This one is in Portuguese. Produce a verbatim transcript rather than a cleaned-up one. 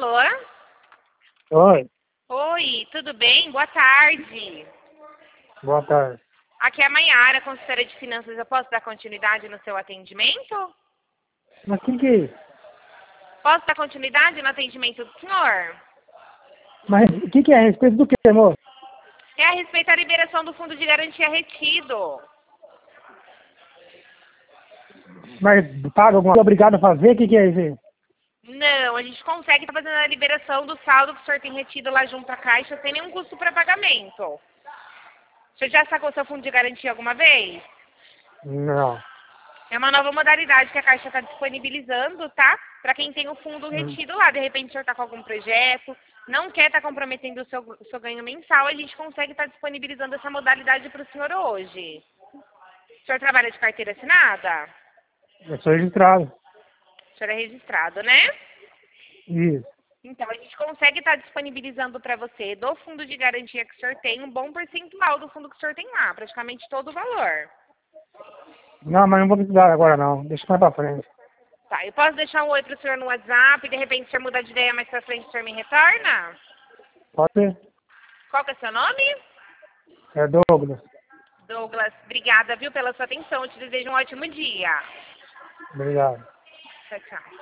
Alô? Oi, Oi, tudo bem? Boa tarde. boa tarde. Aqui é a Maiara, consultora de finanças. Eu posso dar continuidade no seu atendimento? Mas quem que é isso? Posso dar continuidade no atendimento do senhor? Mas o que, que é a respeito do que, moço? É a respeito da liberação do fundo de garantia retido. Mas paga alguma coisa, obrigado a fazer? O que, que é isso aí? Não, a gente consegue estar fazendo a liberação do saldo que o senhor tem retido lá junto à Caixa sem nenhum custo para pagamento. O senhor já sacou seu fundo de garantia alguma vez? Não. É uma nova modalidade que a Caixa está disponibilizando, tá? Para quem tem o fundo Hum. retido lá. De repente o senhor está com algum projeto, não quer estar comprometendo o seu, o seu ganho mensal, a gente consegue estar disponibilizando essa modalidade para o senhor hoje. O senhor trabalha de carteira assinada? Eu sou registrado. O senhor é registrado, né? Isso. Então, a gente consegue estar disponibilizando para você, do fundo de garantia que o senhor tem, um bom percentual do fundo que o senhor tem lá, praticamente todo o valor. Não, mas não vou precisar agora não. Deixa mais pra frente. Tá, eu posso deixar um oi pro senhor no WhatsApp e de repente o senhor mudar de ideia mais pra frente o senhor me retorna? Pode ser? Qual que é o seu nome? É Douglas. Douglas, obrigada, viu, pela sua atenção. Eu te desejo um ótimo dia. Obrigado. Tchau, tchau.